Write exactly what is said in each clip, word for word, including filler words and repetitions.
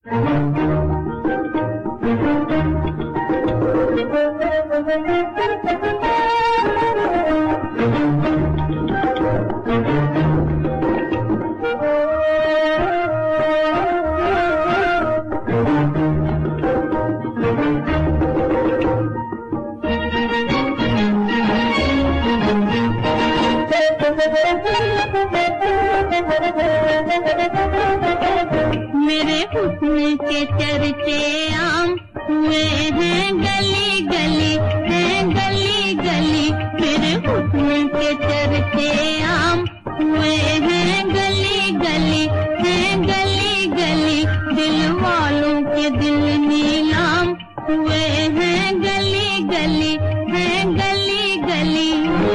मेरे हुस्न के चर्चे आम हुए हैं गली गली, हैं गली गली। मेरे हुस्न के चर्चे आम हुए हैं गली गली, हैं गली गली। दिल वालों के दिल नीलाम हुए हैं गली गली, हैं गली गली।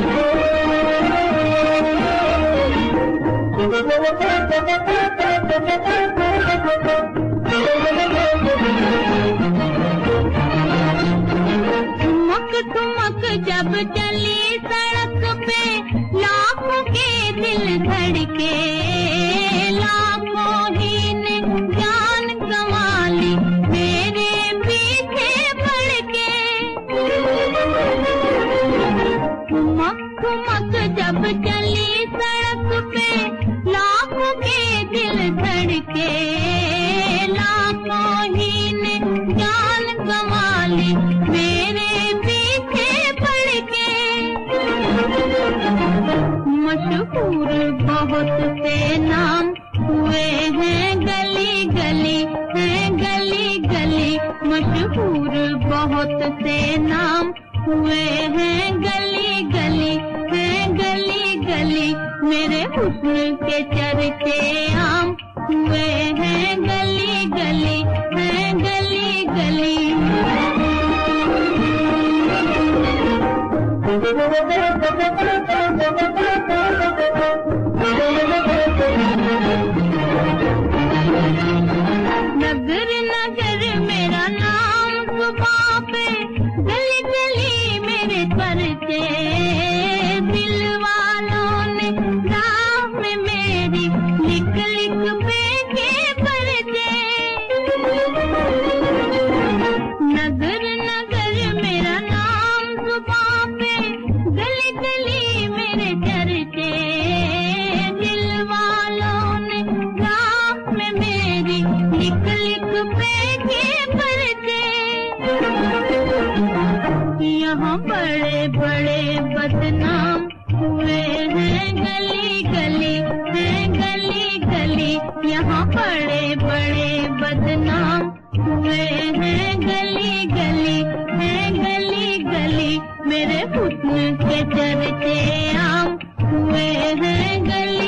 ठुमक ठुमक जब चली सड़क पे लाखों के दिल धड़के, लाखों ही ने जान गंवा ली मेरे पीछे पड़ के। ठुमक ठुमक जब चली सड़क पे लाखों के दिल धड़के, लाखों ही ने जान गंवा ली मेरे पीछे पड़ के। मशहूर बहुत से नाम हुए हैं गली गली, हैं गली गली। मशहूर बहुत से नाम हुए हैं गली गली, हैं गली गली। मेरे हुस्न के चर्चे आम हुए हैं गली गली, हैं गली गली। नगर नगर मेरा नाम जुबां पे, गली गली मेरे परिचय। दिल वालों ने राह में मेरी लिख लिख भेजे परिचय। नगर नगर मेरा नाम जुबां पे, गली गली मेरे चर्चे। दिल वालों ने राह में मेरी लिख लिख भेजे परिचय। यहाँ बड़े बड़े बदनाम हुए हैं गली गली, हैं गली गली। यहाँ बड़े बड़े बदनाम हुए हैं गली गली, हैं गली गली। मेरे हुस्न के चर्चे आम हुए हैं गली